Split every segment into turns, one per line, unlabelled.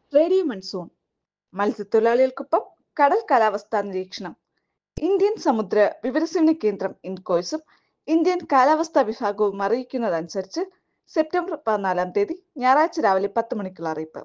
Radio monsoon മത്സ്യത്തൊഴിലാളികൾക്കൊപ്പം കടൽ കാലാവസ്ഥാ നിരീക്ഷണം. ഇന്ത്യൻ സമുദ്ര വിവരസേവന കേന്ദ്രം ഇൻകോയ്സും ഇന്ത്യൻ കാലാവസ്ഥാ വിഭാഗവും അറിയിക്കുന്നതനുസരിച്ച് സെപ്റ്റംബർ 14 തീയതി ഞായറാഴ്ച രാവിലെ 10 മണിക്കുള്ള അറിയിപ്പ്.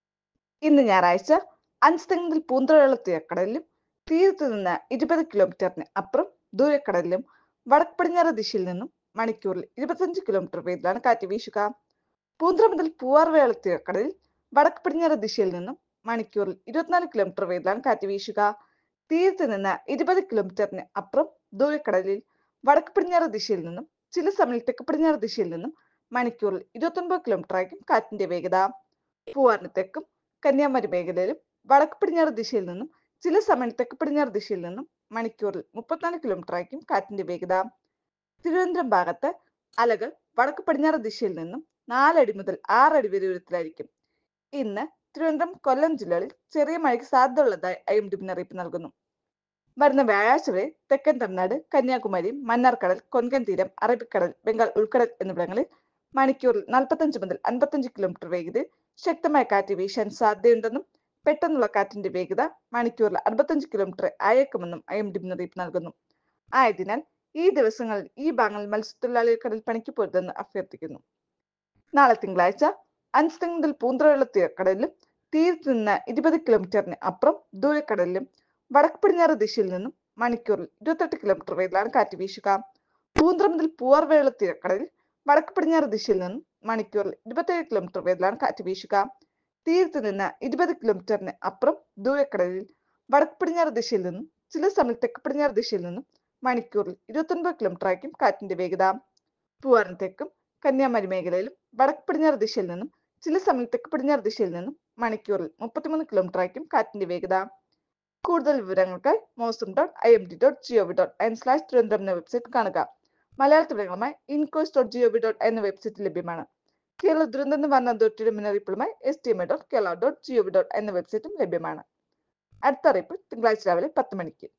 ഇന്ന് ഞായറാഴ്ച അഞ്ചുതെങ്ങ് മുതൽ പൂന്തറയുള്ള തീരക്കടലിലും തീരത്ത് നിന്ന് 20 കിലോമീറ്ററിന് അപ്പുറം ദൂരക്കടലിലും വടക്ക് പടിഞ്ഞാറ് ദിശയിൽ നിന്നും മണിക്കൂറിൽ 25 കിലോമീറ്റർ വേഗത്തിലാണ് കാറ്റ് വീശുക. പൂന്തറ മുതൽ പൂവാർവേള തീരക്കടലിൽ വടക്ക് പടിഞ്ഞാറ് ദിശയിൽ നിന്നും മണിക്കൂറിൽ 24 കിലോമീറ്റർ വേഗത്തിലാണ് കാറ്റ് വീശുക. തീരത്ത് നിന്ന് 20 കിലോമീറ്ററിന് അപ്പുറം ദൂരക്കടലിൽ വടക്ക് പടിഞ്ഞാറ് ദിശയിൽ നിന്നും ചില സമയം തെക്ക് പടിഞ്ഞാറ് ദിശയിൽ നിന്നും മണിക്കൂറിൽ 29 കിലോമീറ്റർ ആയിരിക്കും കാറ്റിന്റെ വേഗത. പൂവാറിന് തെക്കും കന്യാകുമാരി മേഖലയിലും വടക്ക് പടിഞ്ഞാറ് ദിശയിൽ നിന്നും ചില സമയം തെക്ക് പടിഞ്ഞാറ് ദിശയിൽ നിന്നും മണിക്കൂറിൽ 34 കിലോമീറ്റർ ആയിരിക്കും കാറ്റിന്റെ വേഗത. തിരുവനന്തപുരം ഭാഗത്ത് അലകൾ വടക്ക് പടിഞ്ഞാറ് ദിശയിൽ നിന്നും 4 അടി മുതൽ 6 അടി വരെ ഉയരത്തിലായിരിക്കും. ഇന്ന് തിരുവനന്തപുരം, കൊല്ലം ജില്ലകളിൽ ചെറിയ മഴയ്ക്ക് സാധ്യതയുള്ളതായി IMD മുന്നറിയിപ്പ് നൽകുന്നു. വരുന്ന വ്യാഴാഴ്ച വരെ തെക്കൻ തമിഴ്നാട്, കന്യാകുമാരി, മന്നാർക്കടൽ, കൊങ്കൺ തീരം, അറബിക്കടൽ, ബംഗാൾ ഉൾക്കടൽ എന്നിവിടങ്ങളിൽ മണിക്കൂറിൽ 45 മുതൽ 55 കിലോമീറ്റർ വേഗതയിൽ ശക്തമായ കാറ്റ് വീശാൻ സാധ്യതയുണ്ടെന്നും പെട്ടെന്നുള്ള കാറ്റിന്റെ വേഗത മണിക്കൂറിൽ 65 കിലോമീറ്റർ ആയേക്കുമെന്നും IMD മുന്നറിയിപ്പ് നൽകുന്നു. ആയതിനാൽ ഈ ദിവസങ്ങളിൽ ഈ ഭാഗങ്ങളിൽ മത്സ്യത്തൊഴിലാളികൾ കടൽ പണിക്ക് പോരുതെന്ന് അഭ്യർത്ഥിക്കുന്നു. നാളെ തിങ്കളാഴ്ച അഞ്ചുതെങ്ങ് മുതൽ പൂന്തറയുള്ള തീരക്കടലിലും തീരത്ത് നിന്ന് 20 കിലോമീറ്ററിന് അപ്പുറം ദൂരക്കടലിലും വടക്ക് പടിഞ്ഞാറ് ദിശയിൽ നിന്നും മണിക്കൂറിൽ 28 കിലോമീറ്റർ വേഗത്തിലാണ് കാറ്റ് വീശുക. പൂന്തറ മുതൽ പൂവാർവേള തീരക്കടലിൽ വടക്ക് പടിഞ്ഞാറ് ദിശയിൽ നിന്നും മണിക്കൂറിൽ 27 കിലോമീറ്റർ വേഗത്തിലാണ് കാറ്റ് വീശുക. തീരത്ത് നിന്ന് 20 കിലോമീറ്ററിന് അപ്പുറം ദൂരക്കടലിൽ വടക്ക് പടിഞ്ഞാറ് ദിശയിൽ നിന്നും ചില സമയം തെക്ക് പടിഞ്ഞാറ് ദിശയിൽ നിന്നും മണിക്കൂറിൽ 29 കിലോമീറ്റർ ആയിരിക്കും കാറ്റിന്റെ വേഗത. പൂവാറിന് തെക്കും കന്യാകുമാരി മേഖലയിലും വടക്ക് പടിഞ്ഞാറ് ദിശയിൽ നിന്നും ചില സമയം തെക്ക് പടിഞ്ഞാറ് ദിശയിൽ നിന്നും മണിക്കൂറിൽ 33 കിലോമീറ്റർ ആയിരിക്കും കാറ്റിന്റെ വേഗത. കൂടുതൽ വിവരങ്ങൾക്കായി mosum.imd.gov.in/തിരുവനന്തപുരം എന്ന വെബ്സൈറ്റ് കാണുക. മലയാള വിവരങ്ങളുമായി incos.gov.in എന്ന വെബ്സൈറ്റ് ലഭ്യമാണ്. കേരള ദുരന്ത നിവാരണ അതോറിറ്റിയുടെ മുന്നറിയിപ്പുകളുമായി stma.kerala.gov.in എന്ന വെബ്സൈറ്റും ലഭ്യമാണ്. അടുത്ത അറിയിപ്പ് തിങ്കളാഴ്ച രാവിലെ 10 മണിക്ക്.